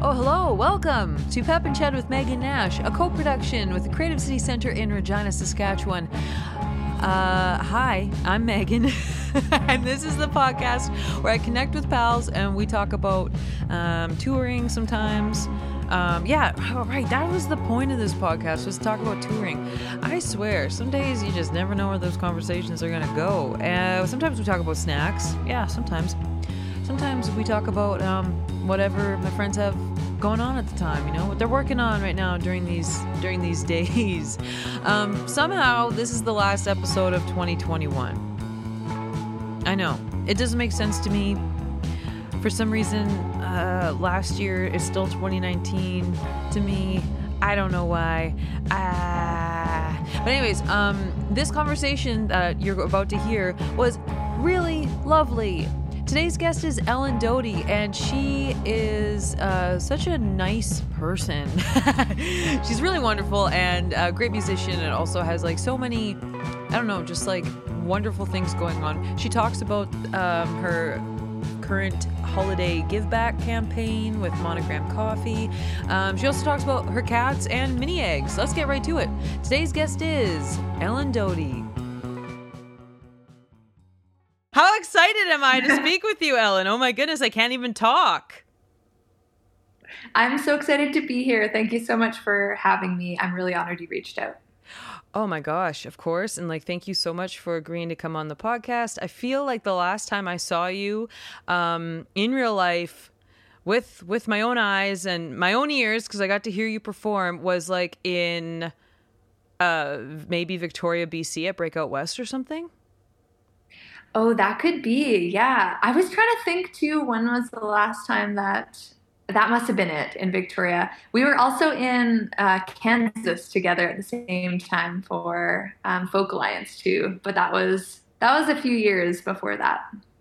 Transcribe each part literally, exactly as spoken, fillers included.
Oh, hello. Welcome to Pep and Chat with Megan Nash, a co-production with the Creative City Centre in Regina, Saskatchewan. Uh, hi, I'm Megan, and this is the podcast where I connect with pals and we talk about um, touring sometimes. Um, yeah, oh, right, that was the point of this podcast, was to talk about touring. I swear, some days you just never know where those conversations are going to go. Uh, sometimes we talk about snacks. Yeah, sometimes. Sometimes we talk about um, whatever my friends have going on at the time, you know, what they're working on right now during these during these days. Um, somehow, this is the last episode of twenty twenty-one. I know. It doesn't make sense to me. For some reason, uh, last year is still twenty nineteen to me. I don't know why. Ah. But anyways, um, this conversation that you're about to hear was really lovely. Today's guest is Ellen Doty, and she is uh, such a nice person. She's really wonderful and a great musician, and also has like so many, I don't know, just like wonderful things going on. She talks about um, her current holiday give back campaign with Monogram Coffee. Um, she also talks about her cats and mini eggs. Let's get right to it. Today's guest is Ellen Doty. How excited am I to speak with you, Ellen? Oh my goodness, I can't even talk. I'm so excited to be here. Thank you so much for having me. I'm really honored you reached out. Oh my gosh, of course. And like, thank you so much for agreeing to come on the podcast. I feel like the last time I saw you um, in real life with with my own eyes and my own ears, because I got to hear you perform, was like in uh, maybe Victoria, B C at Breakout West or something. Oh, that could be. Yeah. I was trying to think too, when was the last time that that must have been it in Victoria. We were also in uh, Kansas together at the same time for um, Folk Alliance too. But that was that was a few years before that.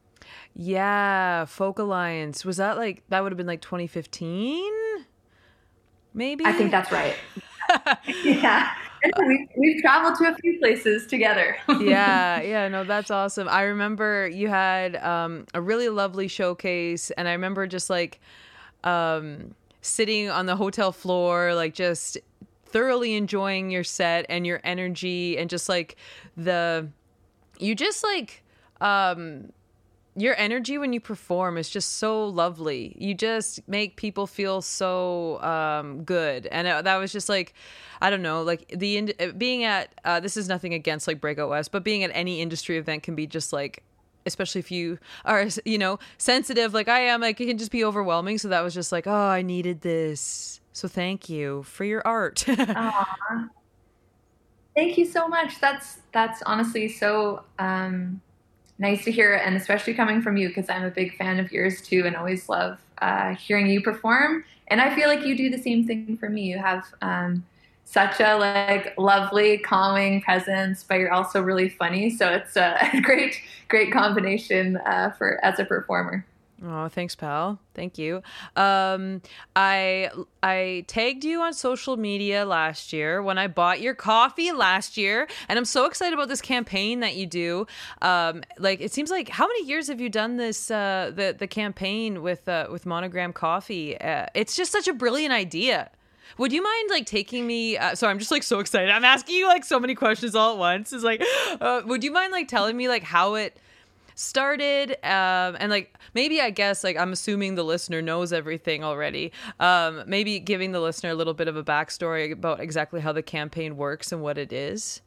Yeah, Folk Alliance. Was that like, that would have been like twenty fifteen? Maybe? I think that's right. Yeah. We've, we've traveled to a few places together. yeah, yeah, no, that's awesome. I remember you had um, a really lovely showcase, and I remember just like um, sitting on the hotel floor, like just thoroughly enjoying your set and your energy, and just like the, you just like, um, your energy when you perform is just so lovely. You just make people feel so um, good. And it, that was just like, I don't know, like the being at, uh, this is nothing against like Breakout West, but being at any industry event can be just like, especially if you are, you know, sensitive like I am, like it can just be overwhelming. So that was just like, oh, I needed this. So thank you for your art. Aww. Thank you so much. That's, that's honestly so, um, nice to hear, and especially coming from you, because I'm a big fan of yours too, and always love uh, hearing you perform. And I feel like you do the same thing for me. You have um, such a like lovely, calming presence, but you're also really funny. So it's a great, great combination uh, for as a performer. Oh, thanks, pal. Thank you. Um, I I tagged you on social media last year when I bought your coffee last year, and I'm so excited about this campaign that you do. Um, like it seems like, how many years have you done this? Uh, the the campaign with uh, with Monogram Coffee. Uh, it's just such a brilliant idea. Would you mind like taking me? Uh, sorry, I'm just like so excited. I'm asking you like so many questions all at once. It's like, uh, would you mind like telling me like how it started, um, and like maybe I guess like I'm assuming the listener knows everything already. Um, maybe giving the listener a little bit of a backstory about exactly how the campaign works and what it is.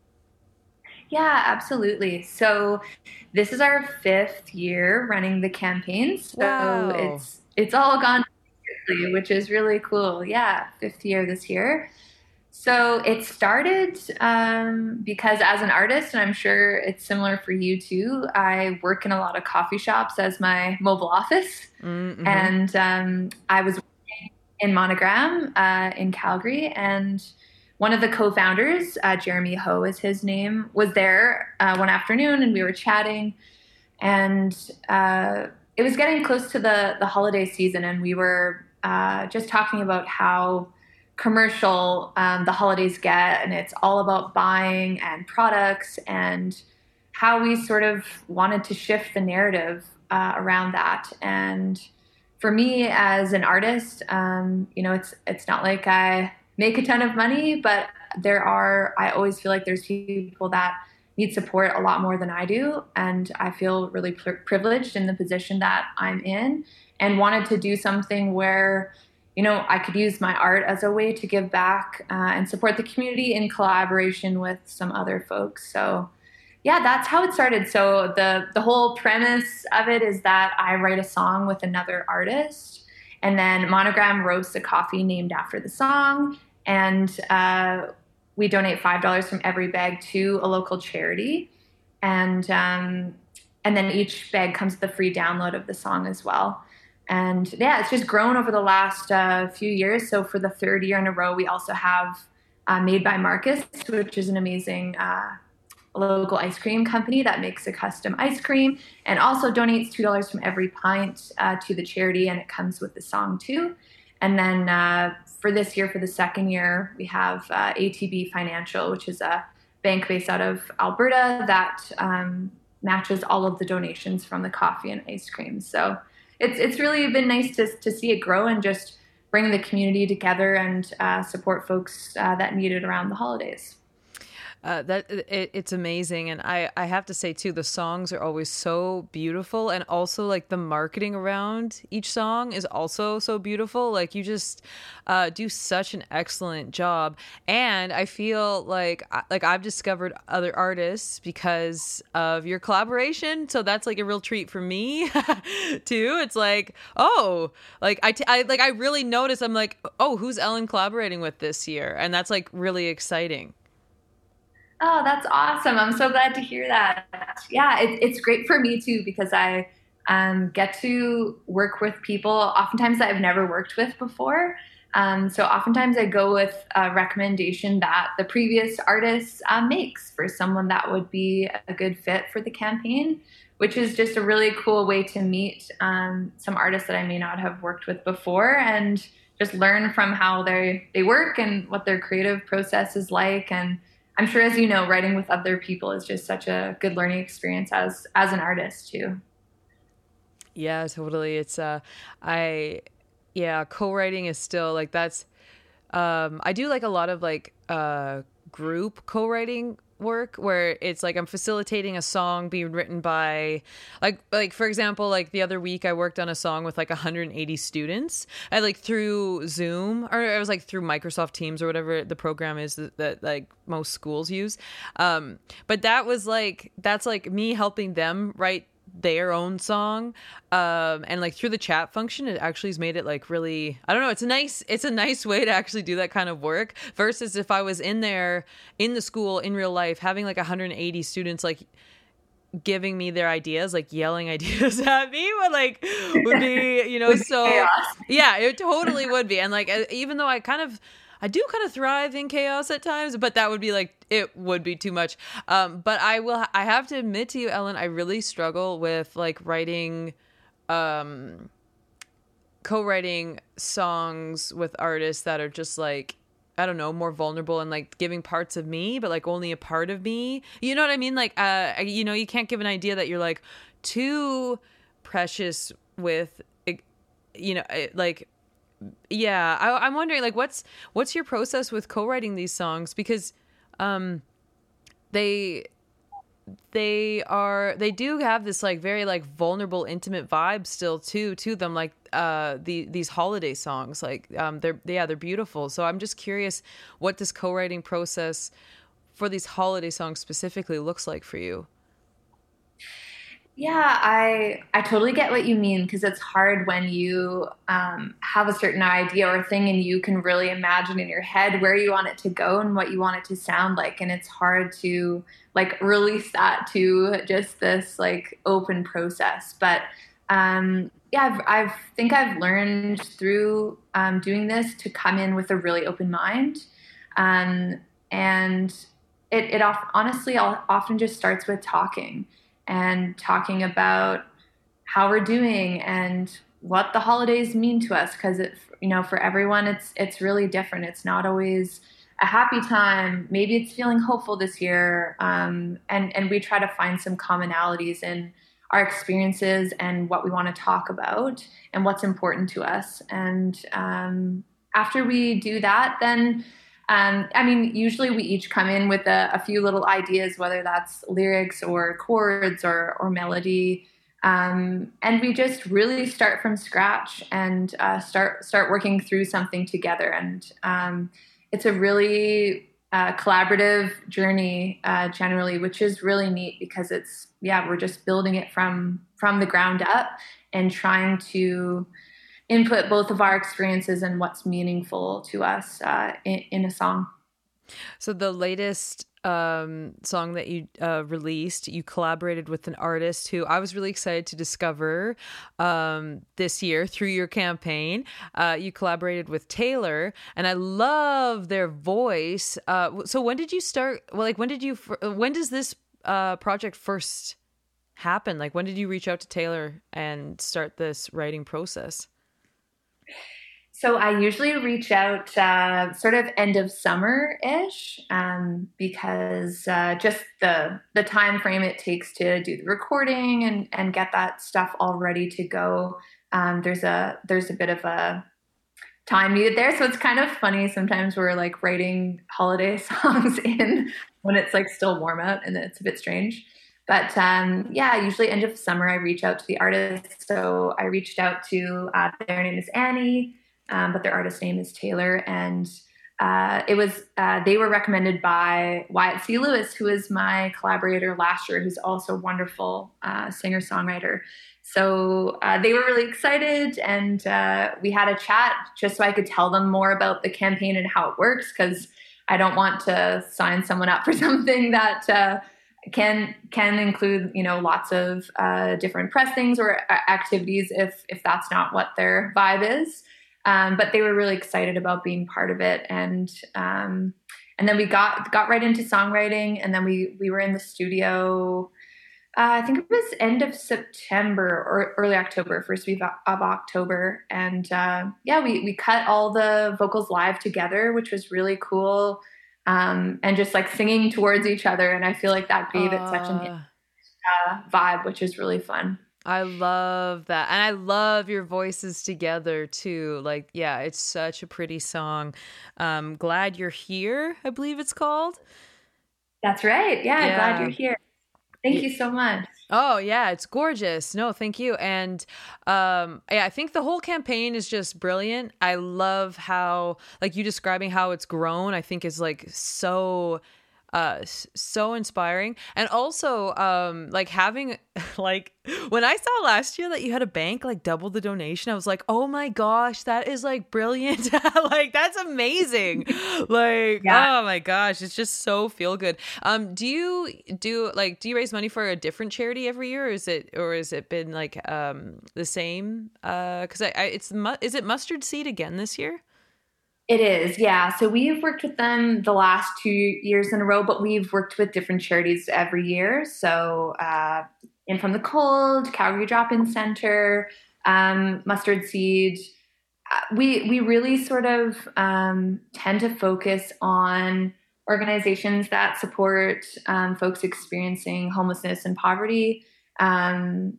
Yeah, absolutely. So this is our fifth year running the campaign. So wow. it's it's all gone quickly, which is really cool. Yeah, fifth year this year. So it started um, because as an artist, and I'm sure it's similar for you too, I work in a lot of coffee shops as my mobile office. Mm-hmm. And um, I was working in Monogram uh, in Calgary, and one of the co-founders, uh, Jeremy Ho is his name, was there uh, one afternoon, and we were chatting, and uh, it was getting close to the, the holiday season, and we were uh, just talking about how commercial um, the holidays get, and it's all about buying and products, and how we sort of wanted to shift the narrative uh, around that. And for me as an artist, um, you know, it's it's not like I make a ton of money, but there are, I always feel like there's people that need support a lot more than I do. And I feel really pri privileged in the position that I'm in and wanted to do something where, you know, I could use my art as a way to give back uh, and support the community in collaboration with some other folks. So yeah, that's how it started. So the the whole premise of it is that I write a song with another artist, and then Monogram roasts a coffee named after the song, and uh, we donate five dollars from every bag to a local charity, and um, and then each bag comes with a free download of the song as well. And yeah, it's just grown over the last uh, few years. So for the third year in a row, we also have uh, Made by Marcus, which is an amazing uh, local ice cream company that makes a custom ice cream and also donates two dollars from every pint uh, to the charity, and it comes with the song too. And then uh, for this year, for the second year, we have uh, A T B Financial, which is a bank based out of Alberta that um, matches all of the donations from the coffee and ice cream. So it's it's really been nice to to see it grow and just bring the community together and uh, support folks uh, that need it around the holidays. Uh, that it, it's amazing, and I I have to say too, the songs are always so beautiful, and also like the marketing around each song is also so beautiful. Like you just uh, do such an excellent job, and I feel like like I've discovered other artists because of your collaboration. So that's like a real treat for me too. It's like oh, like I, t- I like I really notice. I'm like oh, who's Ellen collaborating with this year, and that's like really exciting. Oh, that's awesome. I'm so glad to hear that. Yeah, it, it's great for me too because I um, get to work with people oftentimes that I've never worked with before. Um, so oftentimes I go with a recommendation that the previous artist uh, makes for someone that would be a good fit for the campaign, which is just a really cool way to meet um, some artists that I may not have worked with before and just learn from how they, they work and what their creative process is like. And I'm sure, as you know, writing with other people is just such a good learning experience as as an artist too. Yeah, totally. It's uh, I, yeah, co-writing is still like that's. Um, I do like a lot of like uh group co-writing work where it's like I'm facilitating a song being written by like like for example like the other week I worked on a song with like one hundred eighty students. I like through Zoom or it was like through Microsoft Teams or whatever the program is that, that like most schools use. Um, but that was like that's like me helping them write their own song, um and like through the chat function it actually has made it like really I don't know it's a nice it's a nice way to actually do that kind of work versus if I was in there in the school in real life having like one hundred eighty students like giving me their ideas like yelling ideas at me would like would be you know so yeah it totally would be and like even though I kind of I do kind of thrive in chaos at times, but that would be like, it would be too much. Um, but I will, I have to admit to you, Ellen, I really struggle with like writing, um, co-writing songs with artists that are just like, I don't know, more vulnerable and like giving parts of me, but like only a part of me. You know what I mean? Like, uh, you know, you can't give an idea that you're like too precious with, you know, like, yeah, I, I'm wondering, like, what's what's your process with co-writing these songs? Because um, they they are they do have this like very like vulnerable, intimate vibe still too to them. Like uh, the these holiday songs, like um, they're yeah they're beautiful. So I'm just curious, what this co-writing process for these holiday songs specifically looks like for you. Yeah, I I totally get what you mean because it's hard when you um, have a certain idea or thing and you can really imagine in your head where you want it to go and what you want it to sound like, and it's hard to like release that to just this like open process. But um, yeah, I've I've think I've learned through um, doing this to come in with a really open mind, um, and it it honestly often just starts with talking. And talking about how we're doing and what the holidays mean to us, because it, you know, for everyone, it's it's really different. It's not always a happy time. Maybe it's feeling hopeful this year, um, and and we try to find some commonalities in our experiences and what we want to talk about and what's important to us. And um, after we do that, then um, I mean, usually we each come in with a, a few little ideas, whether that's lyrics or chords or, or melody. Um, and we just really start from scratch and uh, start start working through something together. And um, it's a really uh, collaborative journey uh, generally, which is really neat because it's yeah we're just building it from from the ground up and trying to input both of our experiences and what's meaningful to us uh, in, in a song. So the latest um, song that you uh, released, you collaborated with an artist who I was really excited to discover um, this year through your campaign. Uh, you collaborated with Taylor, and I love their voice. Uh, so when did you start? Well, like when did you? When does this uh, project first happen? Like when did you reach out to Taylor and start this writing process? So I usually reach out uh, sort of end of summer-ish um, because uh, just the the time frame it takes to do the recording and, and get that stuff all ready to go. Um, there's a there's a bit of a time needed there. So it's kind of funny. Sometimes we're like writing holiday songs in when it's like still warm out and it's a bit strange. But um, yeah, usually end of summer I reach out to the artist. So I reached out to, uh, their name is Annie. Um, but their artist name is Taylor, and uh, it was uh, they were recommended by Wyatt C. Lewis, who is my collaborator last year, who's also a wonderful uh, singer-songwriter. So uh, they were really excited, and uh, we had a chat just so I could tell them more about the campaign and how it works, because I don't want to sign someone up for something that uh, can can include, you know, lots of uh, different press things or activities if if that's not what their vibe is. Um, but they were really excited about being part of it, and um, and then we got got right into songwriting, and then we we were in the studio. Uh, I think it was end of September or early October, first week of October, and uh, yeah, we we cut all the vocals live together, which was really cool, um, and just like singing towards each other, and I feel like that gave uh, it such an uh, vibe, which is really fun. I love that. And I love your voices together too. Like, yeah, it's such a pretty song. Um, Glad You're Here, I believe it's called. That's right. Yeah, yeah. Glad you're here. Thank yeah. you so much. Oh yeah, it's gorgeous. No, thank you. And um, yeah, I think the whole campaign is just brilliant. I love how, like you describing how it's grown, I think is like so... uh so inspiring. And also um like having like when I saw last year that you had a bank like double the donation, I was like, oh my gosh, that is like brilliant. Like that's amazing. Like yeah. Oh my gosh, it's just so feel good. Um do you do like do you raise money for a different charity every year, or is it or has it been like um the same uh because I, I it's is it Mustard Seed again this year? It is, yeah. So we've worked with them the last two years in a row, but we've worked with different charities every year. So uh, In From the Cold, Calgary Drop-In Center, um, Mustard Seed. Uh, we we really sort of um, tend to focus on organizations that support um, folks experiencing homelessness and poverty. Um,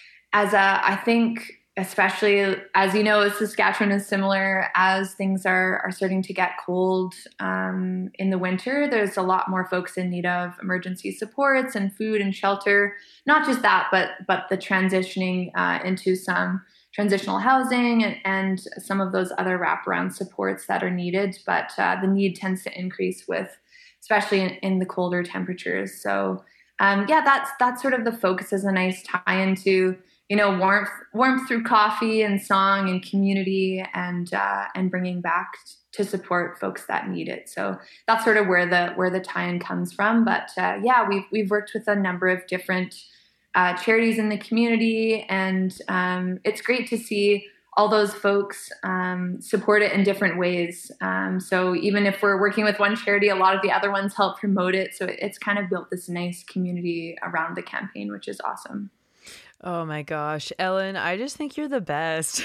as a, I think... especially as you know, Saskatchewan is similar as things are, are starting to get cold um, in the winter. There's a lot more folks in need of emergency supports and food and shelter. Not just that, but but the transitioning uh, into some transitional housing and, and some of those other wraparound supports that are needed. But uh, the need tends to increase with, especially in, in the colder temperatures. So um, yeah, that's that's sort of the focus as a nice tie into, you know, warmth, warmth through coffee and song and community, and uh, and bringing back to support folks that need it. So that's sort of where the where the tie-in comes from. But uh, yeah, we've we've worked with a number of different uh, charities in the community, and um, it's great to see all those folks um, support it in different ways. Um, so even if we're working with one charity, a lot of the other ones help promote it. So it's kind of built this nice community around the campaign, which is awesome. Oh my gosh, Ellen, I just think you're the best.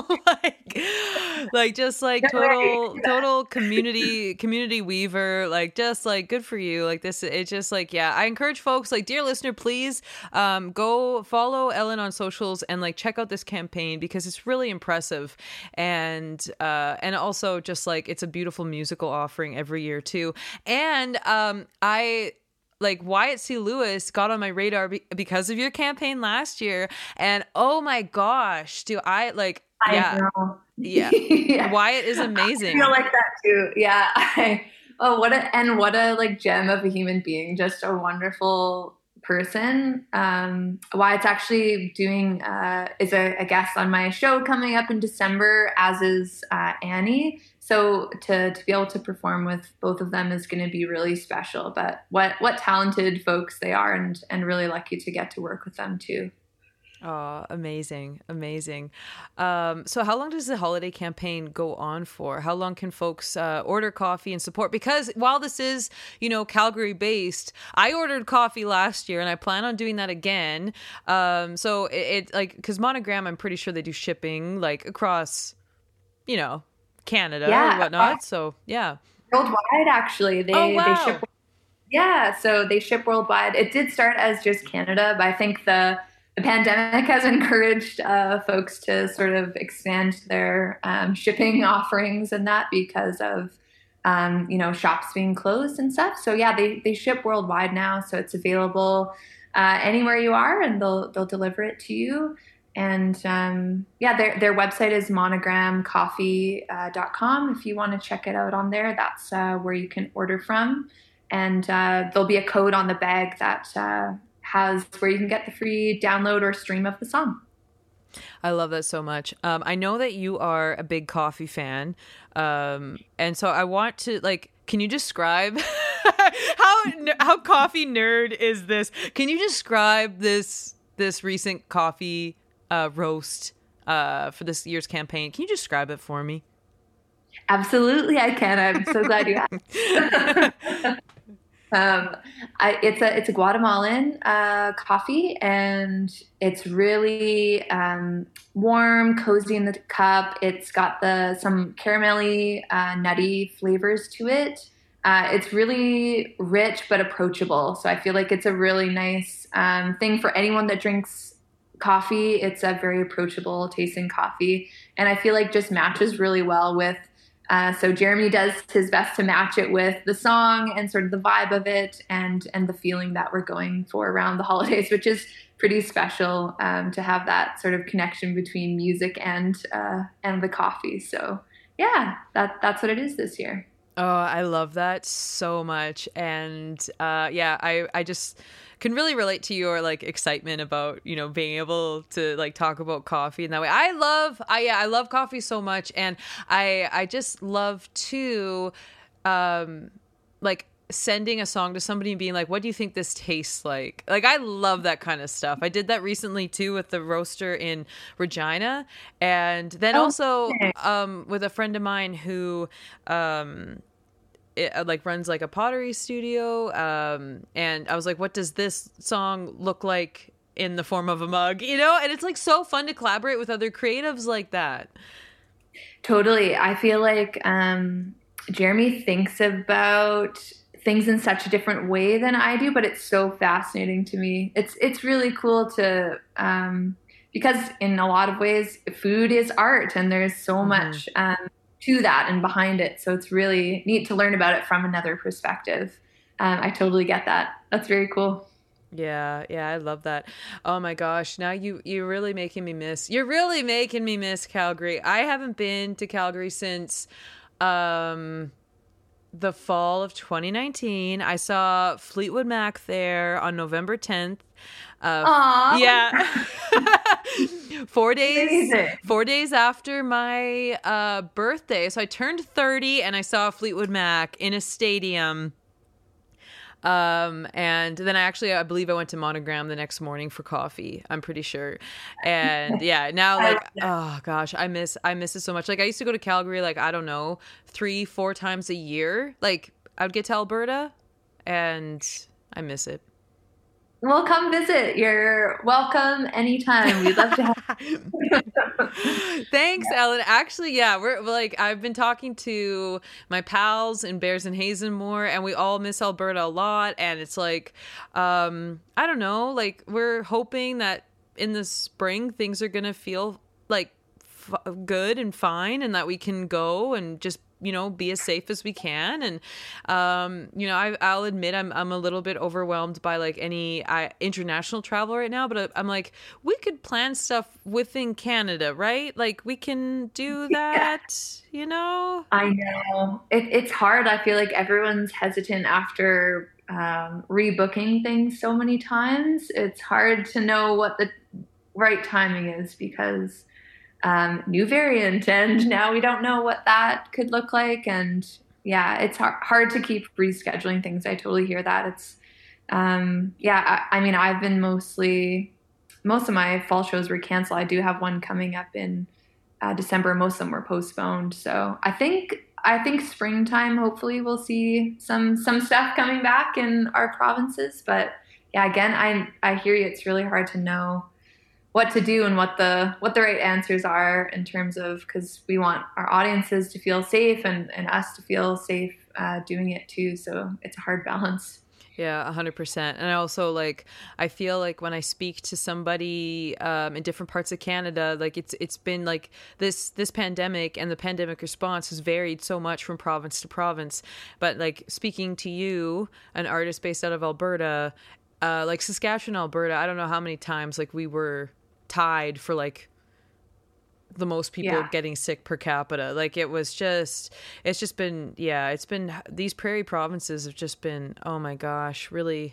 like like just like No way. total total community community weaver, like just like good for you. Like this it's just like yeah, I encourage folks like dear listener, please um go follow Ellen on socials and like check out this campaign because it's really impressive. And uh and also just like it's a beautiful musical offering every year too. And um I like Wyatt C. Lewis got on my radar be- because of your campaign last year. And oh my gosh, do I like, I yeah, know. yeah. Yeah. Wyatt is I amazing. feel like that too. Yeah. I, oh, what a, and what a like gem of a human being. Just a wonderful person. Um, Wyatt's actually doing, uh, is a, a guest on my show coming up in December, as is uh, Annie. So to, to be able to perform with both of them is going to be really special. But what, what talented folks they are, and, and really lucky to get to work with them too. Oh, amazing. Amazing. Um, so how long does the holiday campaign go on for? How long can folks uh, order coffee and support? Because while this is, you know, Calgary based, I ordered coffee last year and I plan on doing that again. Um, so it, it like, because Monogram, I'm pretty sure they do shipping like across, you know, Canada Yeah. or whatnot. So yeah. Worldwide, actually. They, Oh, wow. they ship. Yeah. So they ship worldwide. It did start as just Canada, but I think the, the pandemic has encouraged uh, folks to sort of expand their um, shipping offerings and that because of, um, you know, shops being closed and stuff. So yeah, they, they ship worldwide now. So it's available uh, anywhere you are, and they'll, they'll deliver it to you. And um, yeah, their their website is monogram coffee dot com. If you want to check it out on there, that's uh, where you can order from. And uh, there'll be a code on the bag that uh, has where you can get the free download or stream of the song. I love that so much. Um, I know that you are a big coffee fan. Um, and so I want to like, can you describe how how coffee nerd is this? Can you describe this this recent coffee uh, roast uh, for this year's campaign? Can you describe it for me? Absolutely, I can. I'm so glad you asked. um, I, it's a it's a Guatemalan uh, coffee, and it's really um, warm, cozy in the cup. It's got the some caramelly, uh, nutty flavors to it. Uh, it's really rich but approachable. So I feel like it's a really nice um, thing for anyone that drinks coffee. It's a very approachable tasting coffee, and I feel like just matches really well with uh, so Jeremy does his best to match it with the song and sort of the vibe of it, and and the feeling that we're going for around the holidays, which is pretty special um, to have that sort of connection between music and uh, and the coffee. So yeah, that that's what it is this year. Oh, I love that so much. And uh, yeah, I, I just can really relate to your like excitement about, you know, being able to like talk about coffee in that way. I love, I, yeah, I love coffee so much. And I, I just love to, um, like sending a song to somebody and being like, what do you think this tastes like? Like, I love that kind of stuff. I did that recently too with the roaster in Regina. And then Oh, also, okay. um, with a friend of mine who, um, it, uh, like runs like a pottery studio. Um, and I was like, what does this song look like in the form of a mug, you know? And it's like so fun to collaborate with other creatives like that. Totally. I feel like um, Jeremy thinks about things in such a different way than I do, but it's so fascinating to me. It's it's really cool to um, because in a lot of ways, food is art, and there's so Mm-hmm. much um, to that and behind it. So it's really neat to learn about it from another perspective. Um, I totally get that. That's very cool. Yeah, yeah, I love that. Oh my gosh, now you you're really making me miss. You're really making me miss Calgary. I haven't been to Calgary since um the fall of twenty nineteen. I saw Fleetwood Mac there on November tenth. Uh, Aw. yeah. four days Amazing. four days after my uh birthday. So I turned thirty and I saw Fleetwood Mac in a stadium. Um, and then I actually, I believe I went to Monogram the next morning for coffee. I'm pretty sure. And yeah, now like, oh gosh, I miss, I miss it so much. Like I used to go to Calgary, like, I don't know, three, four times a year. Like I would get to Alberta and I miss it. Well, come visit. You're welcome anytime. We'd love to have. Thanks, Ellen. Actually, yeah, we're, we're like I've been talking to my pals in Bears and Hazenmore, and we all miss Alberta a lot. And it's like, um, I don't know, like we're hoping that in the spring things are gonna feel like f- good and fine, and that we can go and just you know be as safe as we can. And um you know I, I'll admit I'm I'm a little bit overwhelmed by like any I, international travel right now, but I, I'm like we could plan stuff within Canada, right? Like we can do Yeah, that, you know. I know. It, it's hard. I feel like everyone's hesitant after um, rebooking things so many times. It's hard to know what the right timing is because um, new variant, and now we don't know what that could look like. And yeah, it's hard, hard to keep rescheduling things. I totally hear that. It's um, yeah. I, I mean, I've been mostly most of my fall shows were canceled. I do have one coming up in uh, December. Most of them were postponed. So I think I think springtime. Hopefully, we'll see some some stuff coming back in our provinces. But yeah, again, I I hear you. It's really hard to know what to do and what the what the right answers are in terms of because we want our audiences to feel safe and and us to feel safe uh, doing it too. So it's a hard balance. Yeah, a hundred percent. And I also like I feel like when I speak to somebody um, in different parts of Canada, like it's it's been like this this pandemic and the pandemic response has varied so much from province to province. But like speaking to you, an artist based out of Alberta, uh, like Saskatchewan, Alberta, I don't know how many times like we were tied for like the most people Yeah. getting sick per capita. Like it was just, it's just been, yeah, it's been, these prairie provinces have just been, oh my gosh, really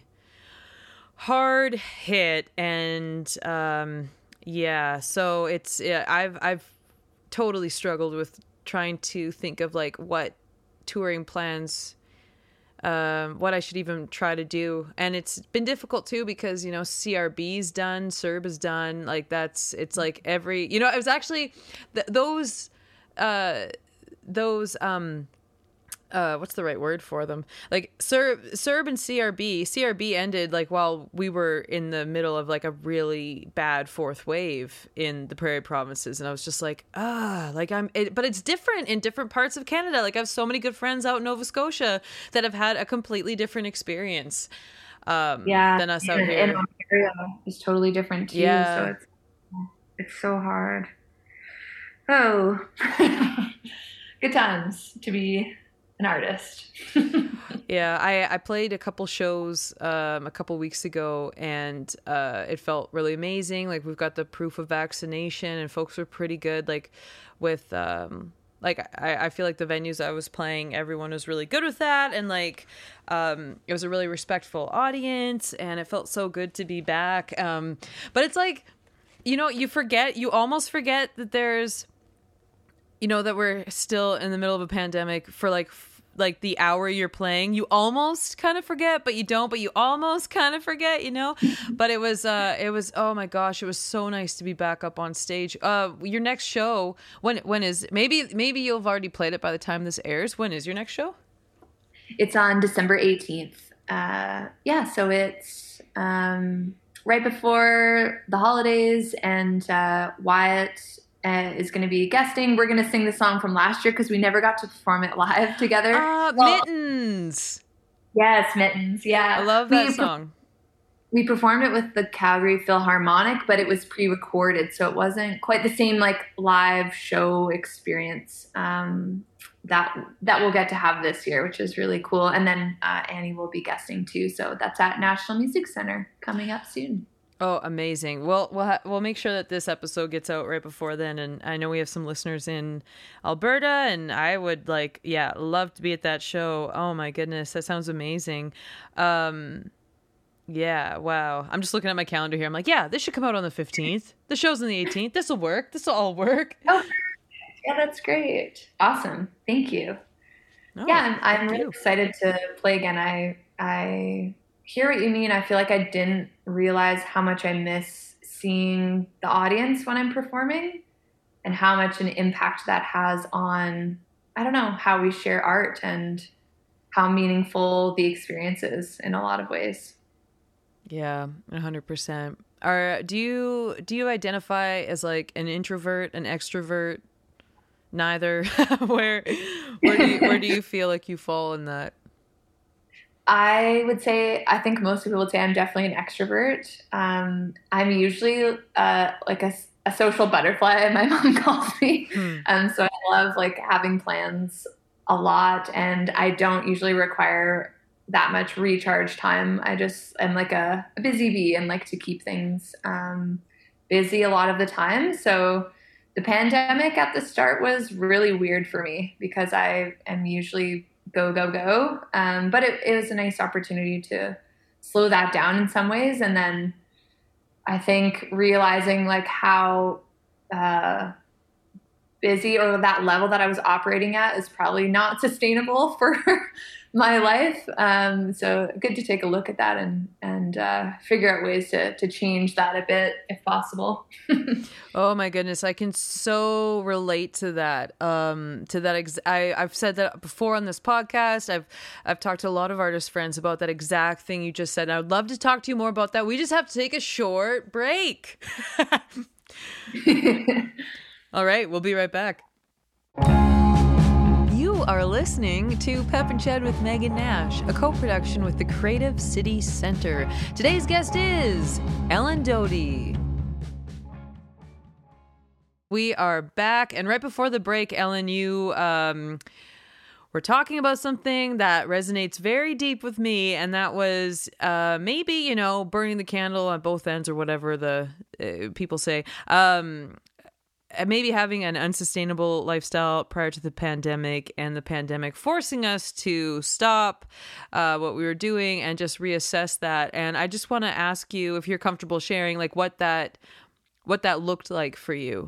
hard hit. And, um, yeah, so it's, yeah, I've, I've totally struggled with trying to think of like what touring plans um, what I should even try to do. And it's been difficult too because, you know, C R B's done, C E R B is done. Like that's, it's like every, you know, it was actually th- those, uh, those, um, uh, what's the right word for them? Like C E R B, C E R B and C R B. C R B ended like while we were in the middle of like a really bad fourth wave in the prairie provinces, and I was just like, ah, like I'm. It, but it's different in different parts of Canada. Like I have so many good friends out in Nova Scotia that have had a completely different experience um, Yeah, than us and, out and here. Ontario is totally different too. So Yeah. it's it's so hard. Oh, good times to be an artist. Yeah, I, I played a couple shows um, a couple weeks ago, and uh, it felt really amazing. Like we've got the proof of vaccination, and folks were pretty good. Like with um, like I, I feel like the venues I was playing, everyone was really good with that, and like um, it was a really respectful audience, and it felt so good to be back. Um, but it's like you know, you forget, you almost forget that there's you know that we're still in the middle of a pandemic for like f- like the hour you're playing. You almost kind of forget, but you don't, but you almost kind of forget, you know. But it was uh it was, oh my gosh, it was so nice to be back up on stage. Uh your next show, when when is, maybe maybe you'll have already played it by the time this airs. When is your next show? It's on December eighteenth. Uh, yeah, so it's um, right before the holidays, and uh, Wyatt uh, is going to be guesting. We're going to sing the song from last year because we never got to perform it live together. Uh Well, Mittens. yes, Mittens. I Yeah, love that we per- song. we performed it with the Calgary Philharmonic, but it was pre-recorded, so it wasn't quite the same like live show experience. Um, that that we'll get to have this year, which is really cool. And then uh, Annie will be guesting too, so that's at National Music Center coming up soon. Oh, amazing. Well, we'll ha- we'll make sure that this episode gets out right before then, and I know we have some listeners in Alberta, and I would like, yeah, love to be at that show. Oh my goodness, that sounds amazing. Um, yeah, wow. I'm just looking at my calendar here. I'm like, yeah, this should come out on the fifteenth. The show's on the eighteenth. This will work. This will all work. Oh, yeah, that's great. Awesome. Thank you. No, Yeah, I'm, I'm thank really you. excited to play again. I I hear what you mean. I feel like I didn't realize how much I miss seeing the audience when I'm performing and how much an impact that has on, I don't know, how we share art and how meaningful the experience is in a lot of ways. Yeah, one hundred percent. Are do you do you identify as like an introvert, an extrovert, neither? where where do you, where do you feel like you fall in that? I would say, I think most people would say I'm definitely an extrovert. Um, I'm usually uh, like a, a social butterfly, my mom calls me. Hmm. Um, so I love like having plans a lot, and I don't usually require that much recharge time. I just am like a, a busy bee and like to keep things um, busy a lot of the time. So the pandemic at the start was really weird for me because I am usually go, go, go. Um, but it, it was a nice opportunity to slow that down in some ways. And then I think realizing like how uh, busy or that level that I was operating at is probably not sustainable for my life. Um, so good to take a look at that and, and uh, figure out ways to, to change that a bit if possible. Oh my goodness. I can so relate to that. Um, to that. Ex- I, I've said that before on this podcast. I've, I've talked to a lot of artist friends about that exact thing you just said. And I would love to talk to you more about that. We just have to take a short break. All right. We'll be right back. You are listening to Pep and Ched with Megan Nash, a co-production with the Creative City Center. Today's guest is Ellen Doty. We are back, and right before the break, Ellen, you um, were talking about something that resonates very deep with me, and that was uh, maybe, you know, burning the candle on both ends or whatever the uh, people say. Um maybe having an unsustainable lifestyle prior to the pandemic, and the pandemic forcing us to stop uh, what we were doing and just reassess that. And I just want to ask you if you're comfortable sharing like what that, what that looked like for you.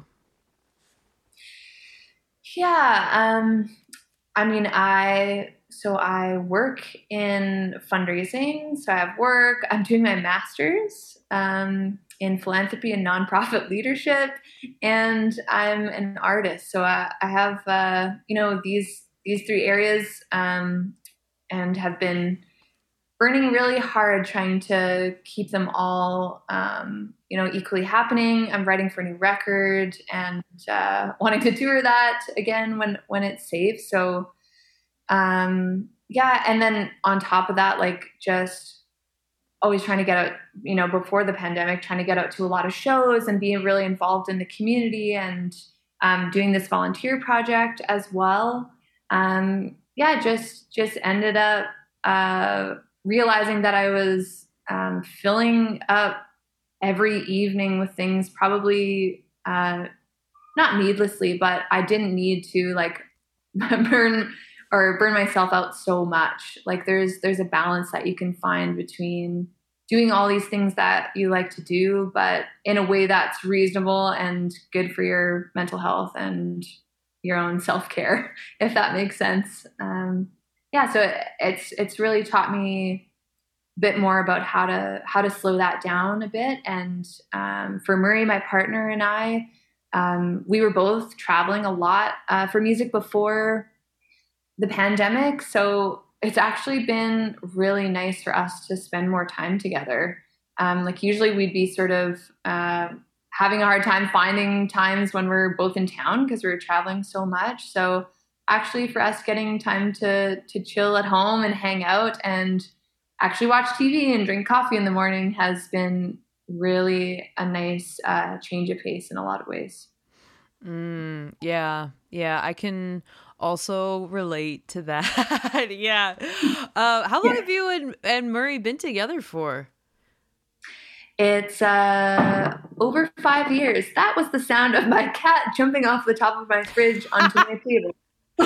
Yeah. Um, I mean, I, so I work in fundraising. So I have work, I'm doing my master's um, in philanthropy and nonprofit leadership, and I'm an artist. So I, I have, uh, you know, these, these three areas um, and have been burning really hard trying to keep them all, um, you know, equally happening. I'm writing for a new record and uh, wanting to tour that again when, when it's safe. So, um, yeah. And then on top of that, like just always trying to get out, you know, before the pandemic, trying to get out to a lot of shows and being really involved in the community and um, doing this volunteer project as well. Um, yeah, just, just ended up uh, realizing that I was um, filling up every evening with things probably uh, not needlessly, but I didn't need to like burn or burn myself out so much. Like there's, there's a balance that you can find between doing all these things that you like to do, but in a way that's reasonable and good for your mental health and your own self-care, if that makes sense. Um, yeah. So it, it's, it's really taught me a bit more about how to, how to slow that down a bit. And um, for Murray, my partner, and I, um, we were both traveling a lot uh, for music before the pandemic. So it's actually been really nice for us to spend more time together. Um, like usually we'd be sort of uh, having a hard time finding times when we're both in town because we were traveling so much. So actually for us getting time to, to chill at home and hang out and actually watch T V and drink coffee in the morning has been really a nice uh, change of pace in a lot of ways. Mm, yeah. Yeah. I can also relate to that. yeah. Uh, how long Yeah. have you and, and Murray been together for? It's uh, over five years. That was the sound of my cat jumping off the top of my fridge onto my table.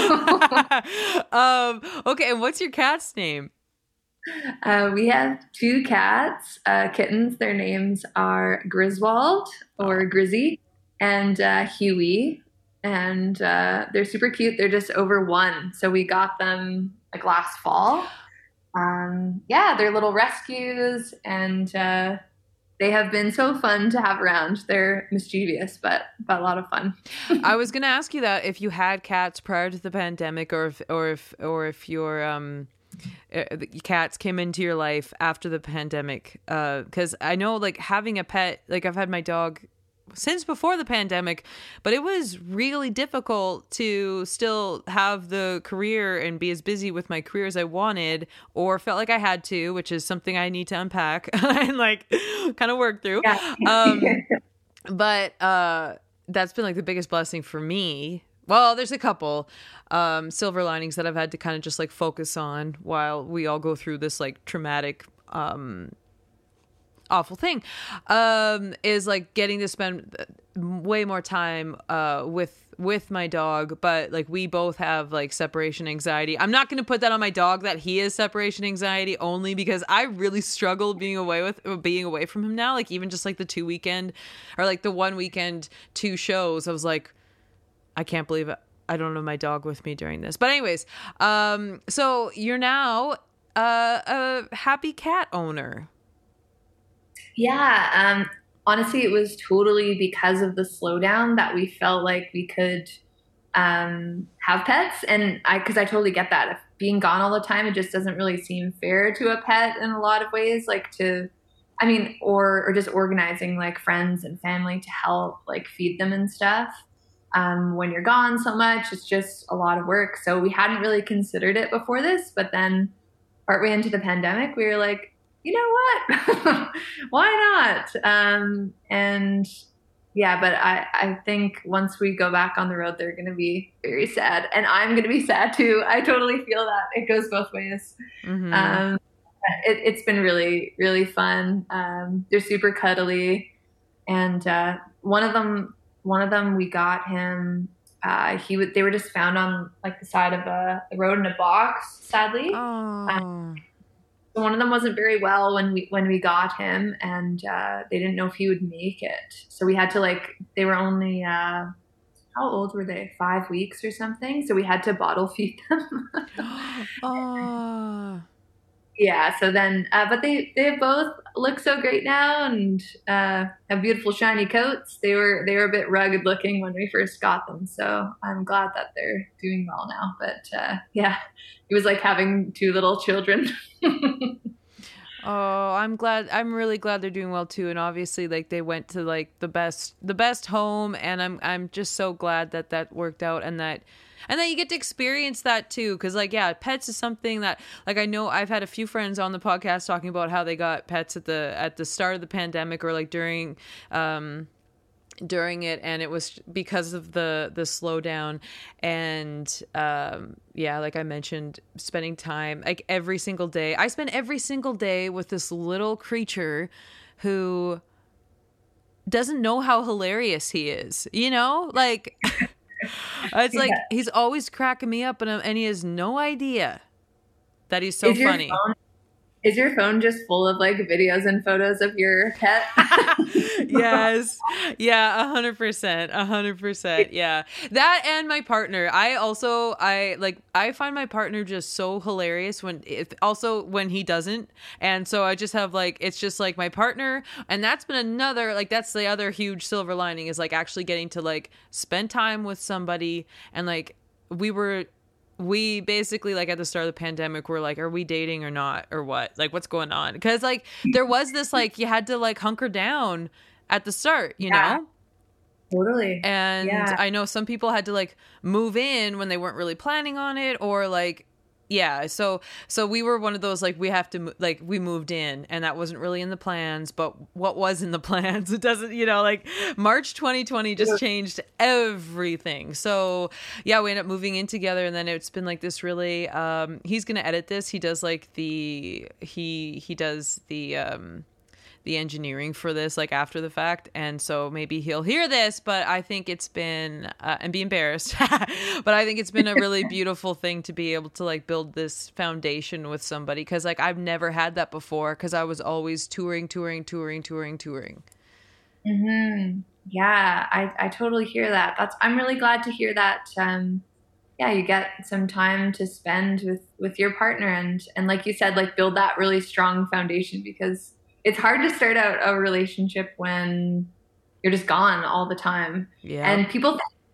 um, okay. And what's your cat's name? Uh, we have two cats, uh, kittens. Their names are Griswold or Grizzy and uh, Huey. And uh, they're super cute. They're just over one. So we got them like last fall. Um, yeah, they're little rescues, and uh, they have been so fun to have around. They're mischievous, but, but a lot of fun. I was going to ask you that if you had cats prior to the pandemic, or if, or if, or if you're, um, uh, the cats came into your life after the pandemic? Because I know, like, having a pet, like, I've had my dog since before the pandemic, but it was really difficult to still have the career and be as busy with my career as I wanted or felt like I had to, which is something I need to unpack and like kind of work through. Yeah. Um, but uh, that's been like the biggest blessing for me. Well, there's a couple um, silver linings that I've had to kind of just like focus on while we all go through this like traumatic um awful thing, um, is like getting to spend way more time uh, with with my dog. But like we both have like separation anxiety. I'm not going to put that on my dog that he has separation anxiety, only because I really struggle being away with being away from him now. Like even just like the two weekend or like the one weekend, two shows. I was like, I can't believe it. I don't have my dog with me during this. But anyways, um, so you're now uh, a happy cat owner. Yeah, um, honestly, it was totally because of the slowdown that we felt like we could um, have pets. And I, because I totally get that. If being gone all the time, it just doesn't really seem fair to a pet in a lot of ways. Like to, I mean, or or just organizing like friends and family to help like feed them and stuff. Um, when you're gone so much, it's just a lot of work. So we hadn't really considered it before this, but then partway into the pandemic, we were like, you know what? Why not? Um, and yeah, but I, I think once we go back on the road, they're going to be very sad. And I'm going to be sad too. I totally feel that. It goes both ways. Mm-hmm. Um, it, it's been really, really fun. Um, they're super cuddly. And uh, one of them, one of them, we got him. Uh, he would. They were just found on like the side of a, a road in a box, sadly. Oh. Um, One of them wasn't very well when we when we got him, and uh, they didn't know if he would make it. So we had to like they were only uh, how old were they? Five weeks or something. So we had to bottle feed them. Oh. Yeah. So then, uh, but they they both look so great now and uh, have beautiful shiny coats. They were they were a bit rugged looking when we first got them. So I'm glad that they're doing well now. But uh, yeah, it was like having two little children. Oh, I'm glad. I'm really glad they're doing well too. And obviously, like they went to like the best, the best home. And I'm, I'm just so glad that that worked out and that, and that you get to experience that too. Cause like, yeah, pets is something that like, I know I've had a few friends on the podcast talking about how they got pets at the, at the start of the pandemic or like during, um, during it, and it was because of the the slowdown and um yeah, like I mentioned, spending time like every single day. I spend every single day with this little creature who doesn't know how hilarious he is, you know, like it's like yeah. He's always cracking me up and, and he has no idea that he's so is funny. Phone, is your phone just full of like videos and photos of your pet? Yes. Yeah. A hundred percent. A hundred percent. Yeah. That and my partner. I also, I like, I find my partner just so hilarious when if also when he doesn't. And so I just have like, it's just like my partner. And that's been another, like, that's the other huge silver lining is like actually getting to like spend time with somebody. And like, we were, we basically like at the start of the pandemic were like, are we dating or not or what? Like what's going on? Because like there was this like you had to like hunker down at the start, you yeah, know? Totally. And yeah. I know some people had to like move in when they weren't really planning on it or like yeah, so so we were one of those like we have to like we moved in and that wasn't really in the plans, but what was in the plans? It doesn't, you know, like March twenty twenty just changed everything. So yeah, we ended up moving in together, and then it's been like this really. Um, he's gonna edit this. He does like the he he does the. Um, the engineering for this like after the fact, and so maybe he'll hear this, but I think it's been uh, and be embarrassed but I think it's been a really beautiful thing to be able to like build this foundation with somebody, because like I've never had that before because I was always touring touring touring touring touring mm-hmm. Yeah, I, I totally hear that. That's I'm really glad to hear that. Um yeah, you get some time to spend with with your partner and and like you said, like build that really strong foundation, because it's hard to start out a relationship when you're just gone all the time. Yeah. And people, th-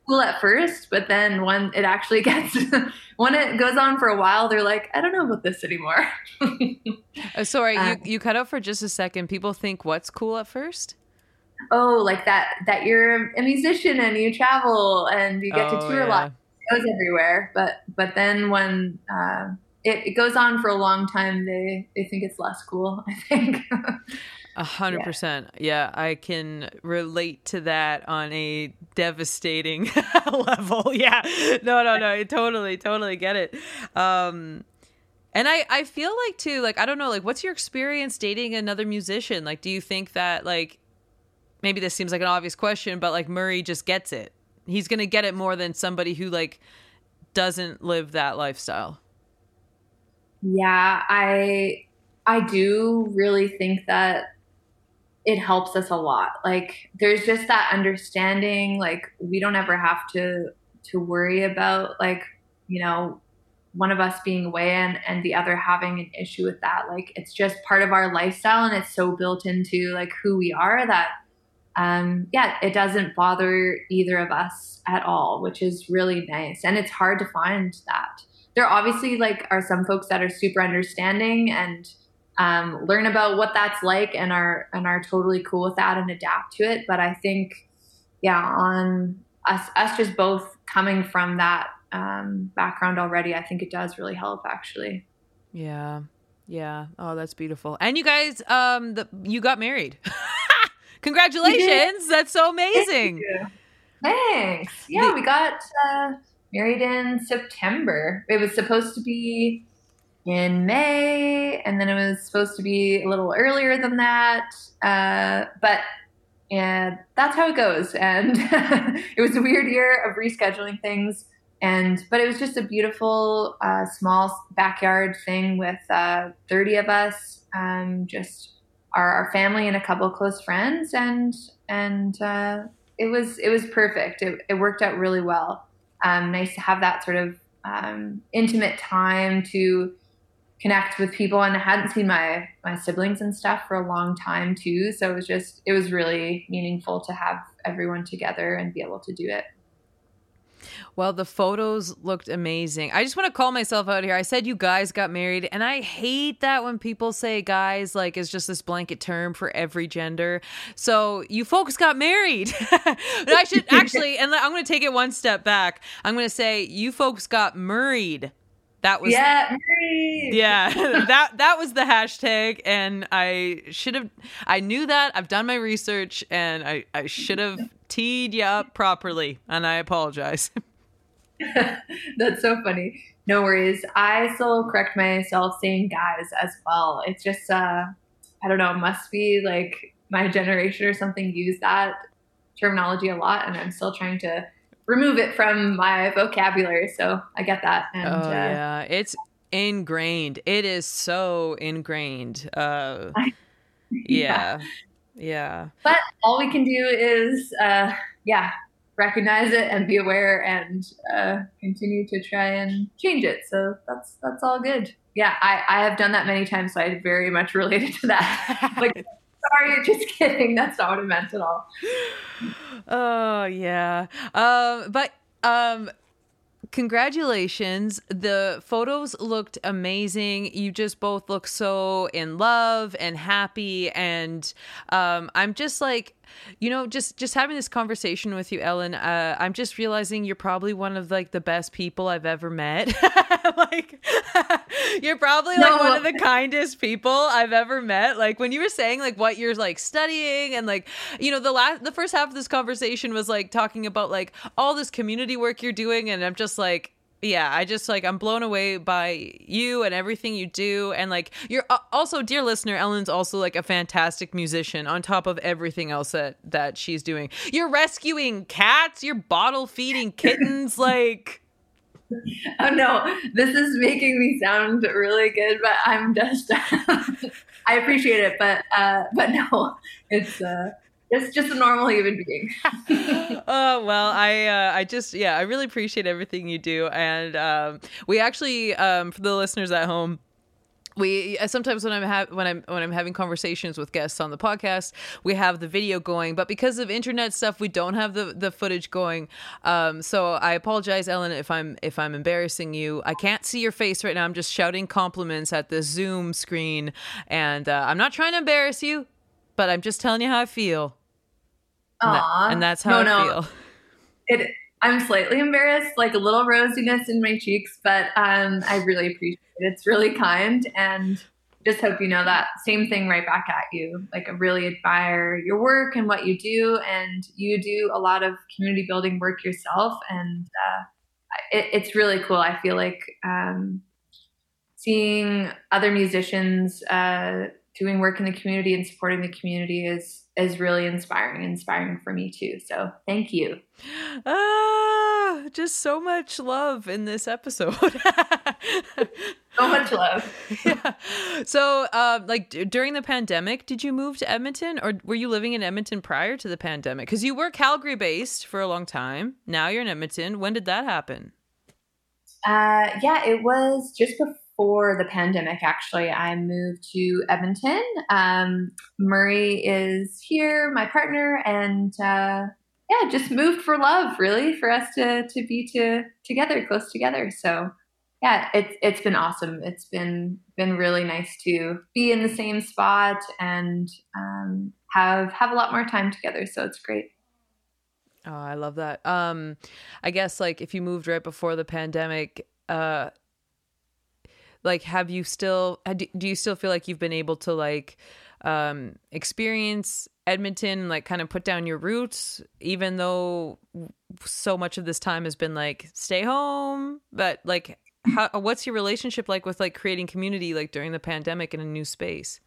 cool at first, but then when it actually gets, when it goes on for a while, they're like, I don't know about this anymore. Uh, sorry, Uh, you, you cut out for just a second. People think what's cool at first? oh, like that, that you're a musician and you travel and you get to Oh, tour a lot, yeah. goes everywhere. But, but then when, uh, it, it goes on for a long time, they, they think it's less cool, I think. A hundred Yeah. percent. Yeah, I can relate to that on a devastating level. Yeah. No, no, no. I totally, totally get it. Um, and I, I feel like too, like, I don't know, like, what's your experience dating another musician? Like, do you think that, like, maybe this seems like an obvious question, but like Murray just gets it. He's going to get it more than somebody who like doesn't live that lifestyle. Yeah, I I do really think that it helps us a lot. Like there's just that understanding, like we don't ever have to to worry about like, you know, one of us being away and, and the other having an issue with that. Like it's just part of our lifestyle and it's so built into like who we are that um yeah, it doesn't bother either of us at all, which is really nice. And it's hard to find that. There obviously like are some folks that are super understanding and um, learn about what that's like and are and are totally cool with that and adapt to it. But I think, yeah, on us us just both coming from that um, background already, I think it does really help actually. Yeah. Yeah. Oh, that's beautiful. And you guys, um, the, you got married. Congratulations. That's so amazing. Thanks. Yeah, we got uh, married in September. It was supposed to be in May, and then it was supposed to be a little earlier than that. Uh, but yeah, that's how it goes. And it was a weird year of rescheduling things. And but it was just a beautiful, uh, small backyard thing with uh, thirty of us, um, just our, our family and a couple of close friends, and and uh, it was it was perfect. It, it worked out really well. Um, nice to have that sort of um, intimate time to connect with people, and I hadn't seen my my siblings and stuff for a long time too. So it was just it was really meaningful to have everyone together and be able to do it. Well, the photos looked amazing. I just want to call myself out here. I said you guys got married, and I hate that when people say guys like is just this blanket term for every gender. So you folks got married. But I should actually, and I'm going to take it one step back. I'm going to say you folks got murrayed. That was yeah, married. Yeah, that that was the hashtag, and I should have. I knew that. I've done my research, and I I should have teed you up properly, and I apologize. That's so funny. No worries. I still correct myself saying guys as well. It's just uh I don't know, it must be like my generation or something use that terminology a lot, and I'm still trying to remove it from my vocabulary. So I get that. And Oh uh, yeah, it's ingrained. It is so ingrained. Uh, yeah, yeah. But all we can do is, uh, yeah, recognize it and be aware and uh, continue to try and change it. So that's that's all good. Yeah, I, I have done that many times, so I very much related to that. Like, sorry, just kidding. That's not what I meant at all. Oh yeah. Um, but um, congratulations. The photos looked amazing. You just both look so in love and happy. And um, I'm just like, you know, just, just having this conversation with you, Ellen, uh, I'm just realizing you're probably one of like the best people I've ever met. Like you're probably like No. one of the kindest people I've ever met. Like when you were saying like what you're like studying and like, you know, the last, the first half of this conversation was like talking about like all this community work you're doing. And I'm just like, yeah, I just like, I'm blown away by you and everything you do. And like, you're uh, also, dear listener, Ellen's also like a fantastic musician on top of everything else that, that she's doing. You're rescuing cats, you're bottle feeding kittens. Like, Oh no, this is making me sound really good, but I'm just, I appreciate it, but, uh, but no, it's, uh, it's just a normal human being. Oh, well, I, uh, I just, yeah, I really appreciate everything you do. And, um, we actually, um, for the listeners at home, we sometimes when I'm ha- when I'm when I'm having conversations with guests on the podcast, we have the video going, but because of internet stuff, we don't have the the footage going. Um, so I apologize, Ellen, if I'm if I'm embarrassing you. I can't see your face right now. I'm just shouting compliments at the Zoom screen, and uh, I'm not trying to embarrass you, but I'm just telling you how I feel. And, that, and that's how no, I no. feel. It. I'm slightly embarrassed, like a little rosiness in my cheeks, but um, I really appreciate it. It's really kind, and just hope you know that same thing right back at you. Like I really admire your work and what you do, and you do a lot of community building work yourself, and uh, it, it's really cool. I feel like um, seeing other musicians uh, doing work in the community and supporting the community is is really inspiring, inspiring for me too. So thank you. Ah, just so much love in this episode. So much love. Yeah. So, uh, like d- during the pandemic, did you move to Edmonton, or were you living in Edmonton prior to the pandemic? Because you were Calgary based for a long time. Now you're in Edmonton. When did that happen? Uh, yeah, it was just before. For the pandemic, actually, I moved to Edmonton. Um, Murray is here, my partner, and uh, yeah, just moved for love, really, for us to to be to together, close together. So yeah, it's it's been awesome. It's been been really nice to be in the same spot and um, have have a lot more time together. So it's great. Oh, I love that. Um, I guess like if you moved right before the pandemic, uh. Like, have you still, do you still feel like you've been able to like um, experience Edmonton, like kind of put down your roots, even though so much of this time has been like, stay home, but like, how, what's your relationship like with like creating community, like during the pandemic in a new space?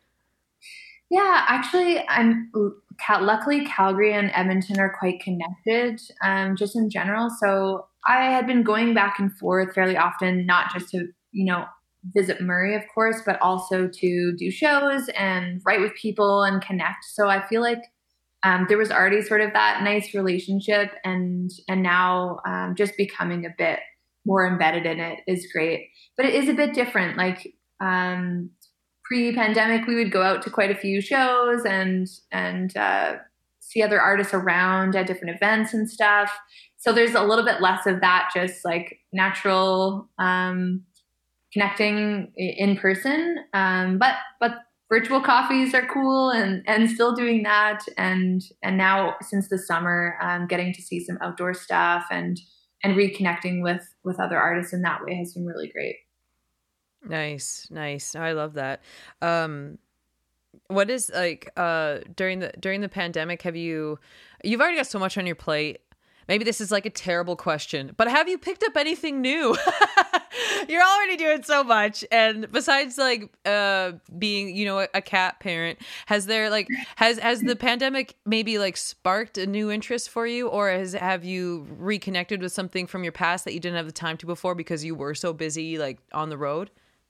Yeah, actually, I'm luckily Calgary and Edmonton are quite connected, um, just in general. So I had been going back and forth fairly often, not just to, you know, visit Murray, of course, but also to do shows and write with people and connect. So I feel like um, there was already sort of that nice relationship, and and now um, just becoming a bit more embedded in it is great. But it is a bit different. Like um, pre-pandemic, we would go out to quite a few shows and and uh, see other artists around at different events and stuff. So there's a little bit less of that, just like natural um, connecting in person. Um, but but virtual coffees are cool, and and still doing that. And and now since the summer, um, getting to see some outdoor stuff and and reconnecting with with other artists in that way has been really great. Nice, nice. I love that. Um, what is like uh during the during the pandemic, have you you've already got so much on your plate. Maybe this is like a terrible question, but have you picked up anything new? You're already doing so much. And besides like uh being, you know, a, a cat parent, has there like has has the pandemic maybe like sparked a new interest for you, or has have you reconnected with something from your past that you didn't have the time to before because you were so busy like on the road?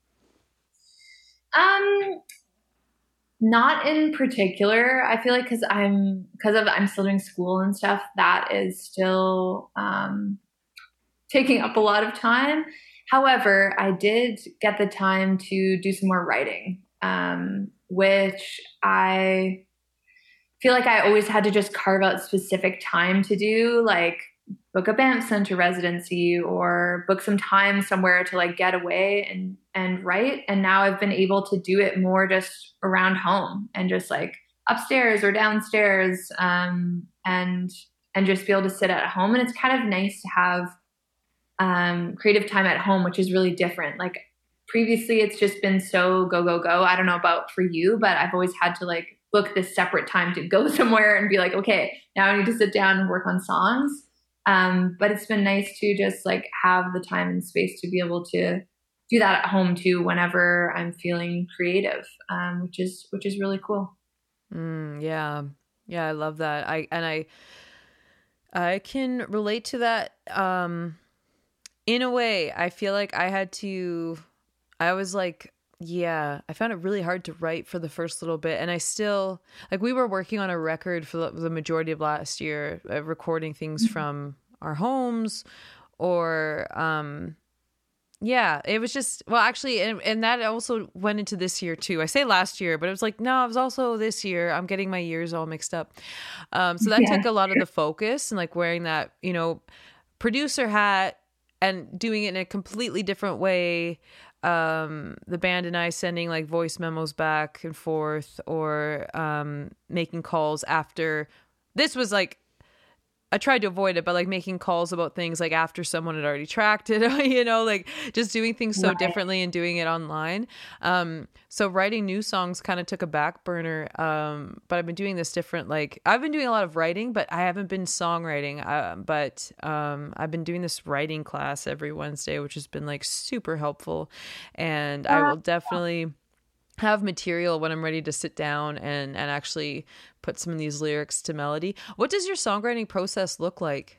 Um Not in particular. I feel like because I'm because of I'm still doing school and stuff, that is still um, taking up a lot of time. However, I did get the time to do some more writing, um, which I feel like I always had to just carve out specific time to do, like book a Banff Center residency or book some time somewhere to like get away and and write. And now I've been able to do it more just around home and just like upstairs or downstairs, um, and and just be able to sit at home. And it's kind of nice to have um, creative time at home, which is really different. Like previously, it's just been so go go go. I don't know about for you, but I've always had to like book this separate time to go somewhere and be like, okay, now I need to sit down and work on songs. Um, but it's been nice to just like have the time and space to be able to do that at home too, whenever I'm feeling creative, um, which is, which is really cool. Mm, yeah. Yeah. I love that. I, and I, I can relate to that. Um, in a way, I feel like I had to, I was like, yeah, I found it really hard to write for the first little bit. And I still, like, we were working on a record for the majority of last year, uh, recording things mm-hmm. from our homes or, um, Yeah, it was just, well, actually, and, and that also went into this year too. I say last year, but it was like, no, it was also this year. I'm getting my years all mixed up. Um, so that Yeah. took a lot of the focus, and like wearing that, you know, producer hat and doing it in a completely different way. Um, the band and I sending like voice memos back and forth, or um, making calls after. This was like, I tried to avoid it, but like making calls about things like after someone had already tracked it, you know, like just doing things so Right. differently and doing it online. Um, so writing new songs kind of took a back burner. Um, but I've been doing this different, like I've been doing a lot of writing, but I haven't been songwriting. Uh, but um, I've been doing this writing class every Wednesday, which has been like super helpful. And I will definitely have material when I'm ready to sit down and, and actually put some of these lyrics to melody. What does your songwriting process look like?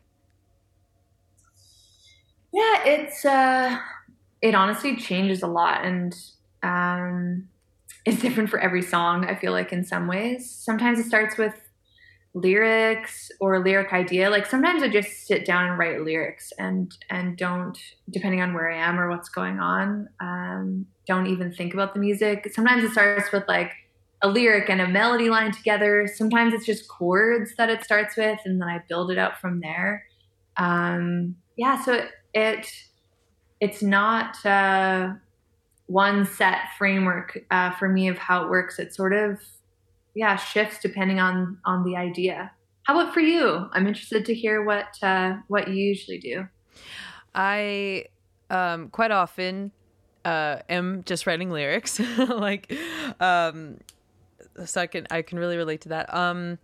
Yeah, it's uh it honestly changes a lot, and um it's different for every song, I feel like, in some ways. Sometimes it starts with lyrics or a lyric idea. Like sometimes I just sit down and write lyrics and and don't, depending on where I am or what's going on, um, don't even think about the music. Sometimes it starts with like a lyric and a melody line together. Sometimes it's just chords that it starts with, and then I build it out from there. Um, yeah, so it, it it's not uh, one set framework uh, for me of how it works. It sort of, yeah, shifts depending on on the idea. How about for you? I'm interested to hear what uh, what you usually do. I um, quite often uh, am just writing lyrics, like um, so I can I can really relate to that. Um,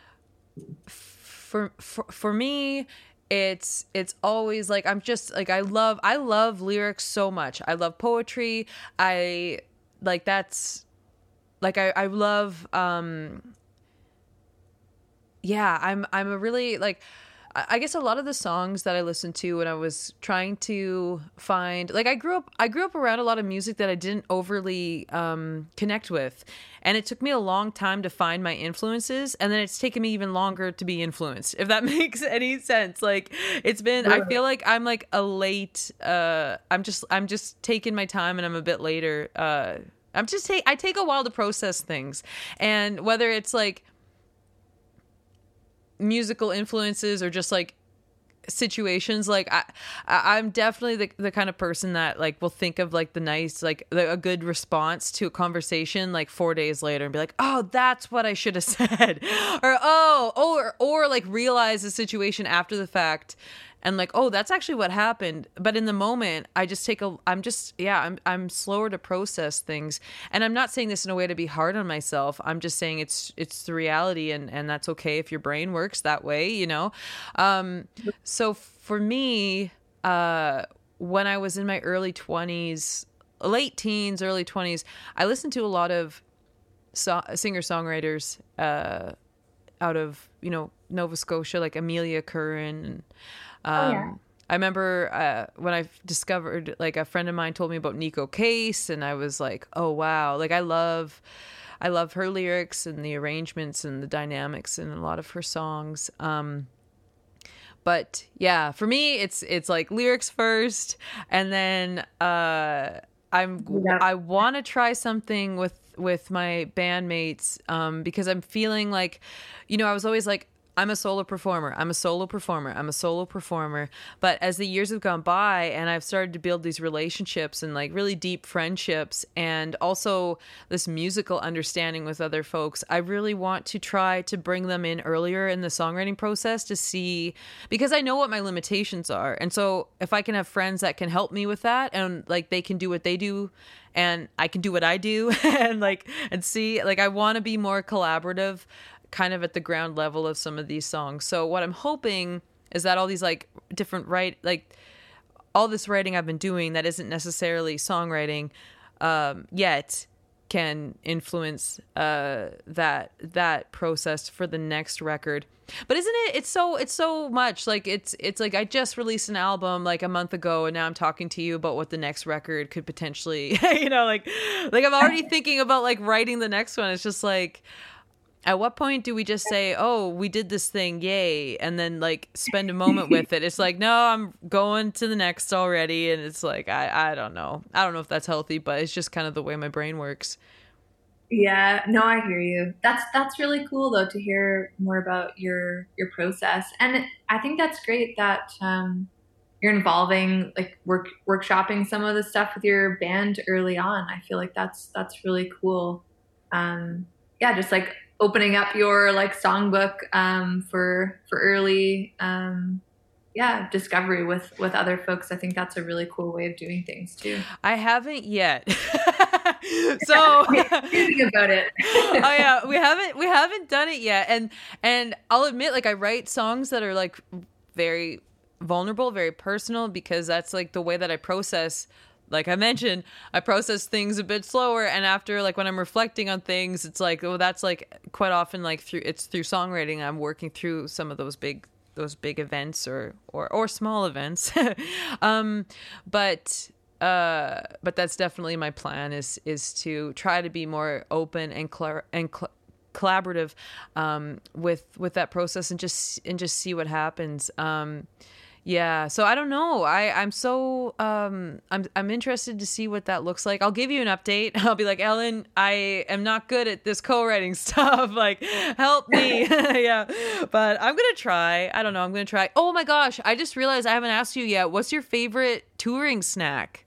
for for for me, it's it's always like I'm just like I love I love lyrics so much. I love poetry. I like that's like I I love um yeah, I'm I'm a really like I I guess a lot of the songs that I listened to when I was trying to find, like I grew up I grew up around a lot of music that I didn't overly um connect with, and it took me a long time to find my influences, and then it's taken me even longer to be influenced, if that makes any sense. Like it's been I feel like I'm like a late uh I'm just I'm just taking my time, and I'm a bit later. uh I'm just take I take a while to process things, and whether it's like musical influences or just like situations, like I, I I'm definitely the, the kind of person that like will think of like the nice, like the, a good response to a conversation like four days later and be like, oh, that's what I should have said, or oh or or like realize the situation after the fact and like, oh, that's actually what happened. But in the moment, I just take a, I'm just, yeah, I'm, I'm slower to process things. And I'm not saying this in a way to be hard on myself. I'm just saying it's, it's the reality, and, and that's okay if your brain works that way, you know? Um, so for me, uh, when I was in my early twenties, late teens, early twenties, I listened to a lot of so- singer-songwriters, uh, out of, you know, Nova Scotia, like Amelia Curran. And, um, oh, yeah. I remember uh, when I discovered, like a friend of mine told me about Nico Case, and I was like, oh, wow. Like I love, I love her lyrics and the arrangements and the dynamics in a lot of her songs. Um, but yeah, for me, it's, it's like lyrics first. And then uh, I'm, yeah. I want to try something with, with my bandmates, um, because I'm feeling like, you know, I was always like, I'm a solo performer. I'm a solo performer. I'm a solo performer. But as the years have gone by and I've started to build these relationships and like really deep friendships, and also this musical understanding with other folks, I really want to try to bring them in earlier in the songwriting process to see, because I know what my limitations are. And so if I can have friends that can help me with that, and like they can do what they do and I can do what I do, and like, and see, like, I want to be more collaborative kind of at the ground level of some of these songs. So what I'm hoping is that all these like different write, like all this writing I've been doing that isn't necessarily songwriting um, yet can influence uh, that, that process for the next record. But isn't it, it's so, it's so much like, it's, it's like, I just released an album like a month ago, and now I'm talking to you about what the next record could potentially, you know, like, like I'm already thinking about like writing the next one. It's just like, at what point do we just say, oh, we did this thing, yay, and then like spend a moment with it? It's like, no, I'm going to the next already. And it's like, I, I don't know. I don't know if that's healthy, but it's just kind of the way my brain works. Yeah, no, I hear you. That's that's really cool though to hear more about your your process. And I think that's great that um you're involving like work workshopping some of the stuff with your band early on. I feel like that's that's really cool. Um yeah, just like opening up your like songbook um for for early um yeah, discovery with with other folks. I think that's a really cool way of doing things too. I haven't yet. So thinking about it. Oh yeah, we haven't we haven't done it yet. And and I'll admit, like, I write songs that are like very vulnerable, very personal, because that's like the way that I process. Like I mentioned, I process things a bit slower, and after, like, when I'm reflecting on things, it's like, oh, that's like quite often like through it's through songwriting. I'm working through some of those big those big events or or or small events. um but uh but that's definitely my plan, is is to try to be more open and cl- and cl- collaborative um with with that process, and just and just see what happens. um Yeah, so I don't know. I I'm so um I'm I'm interested to see what that looks like. I'll give you an update. I'll be like, Ellen, I am not good at this co-writing stuff. Like, help me. Yeah, but I'm gonna try. I don't know. I'm gonna try. Oh my gosh, I just realized I haven't asked you yet. What's your favorite touring snack?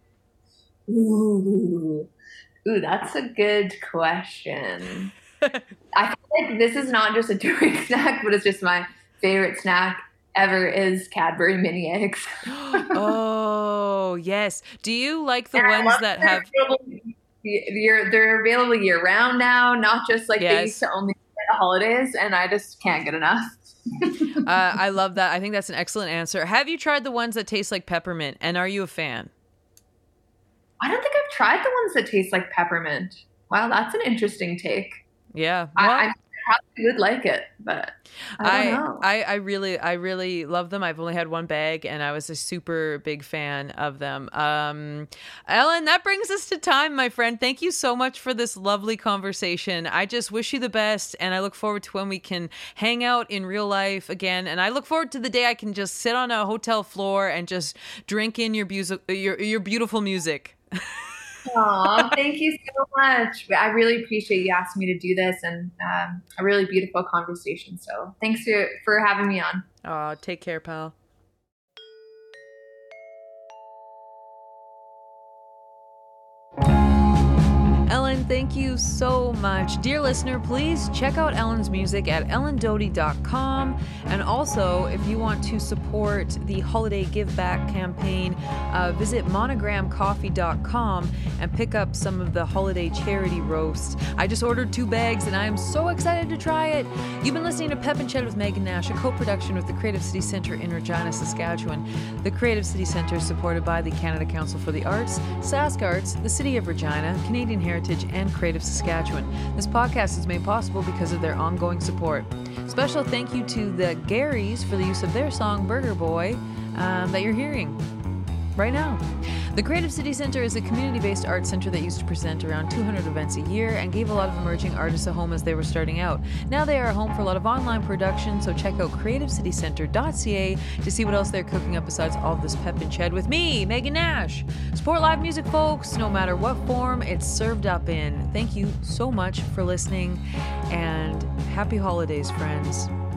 Ooh, ooh, that's a good question. I feel like this is not just a touring snack, but it's just my favorite snack ever is Cadbury mini eggs. Oh yes. Do you like the and ones that have? They're, they're available year round now, not just like yes. They used to only be at the holidays, and I just can't get enough. uh, I love that. I think that's an excellent answer. Have you tried the ones that taste like peppermint, and are you a fan? I don't think I've tried the ones that taste like peppermint. Wow, that's an interesting take. Yeah. Well, I, I probably would like it, but I don't I, know. I, I really, I really love them. I've only had one bag, and I was a super big fan of them. Um, Ellen, that brings us to time, my friend. Thank you so much for this lovely conversation. I just wish you the best, and I look forward to when we can hang out in real life again. And I look forward to the day I can just sit on a hotel floor and just drink in your music, your your beautiful music. Aw, thank you so much. I really appreciate you asking me to do this, and um, a really beautiful conversation. So thanks for, for having me on. Oh, take care, pal. Ellen, thank you so much. Dear listener, please check out Ellen's music at ellen doty dot com. And also, if you want to support the Holiday Give Back campaign, uh, visit monogram coffee dot com and pick up some of the holiday charity roast. I just ordered two bags, and I am so excited to try it. You've been listening to Pep and Ched with Megan Nash, a co-production with the Creative City Centre in Regina, Saskatchewan. The Creative City Centre is supported by the Canada Council for the Arts, Sask Arts, the City of Regina, Canadian Heritage, and Creative Saskatchewan. This podcast is made possible because of their ongoing support. Special thank you to the Garys for the use of their song Burger Boy um, that you're hearing right now. The Creative City Centre is a community-based arts centre that used to present around two hundred events a year and gave a lot of emerging artists a home as they were starting out. Now they are a home for a lot of online production, so check out creative city centre dot c a to see what else they're cooking up besides all of this Pep and Ched with me, Megan Nash. Support live music, folks, no matter what form it's served up in. Thank you so much for listening, and happy holidays, friends.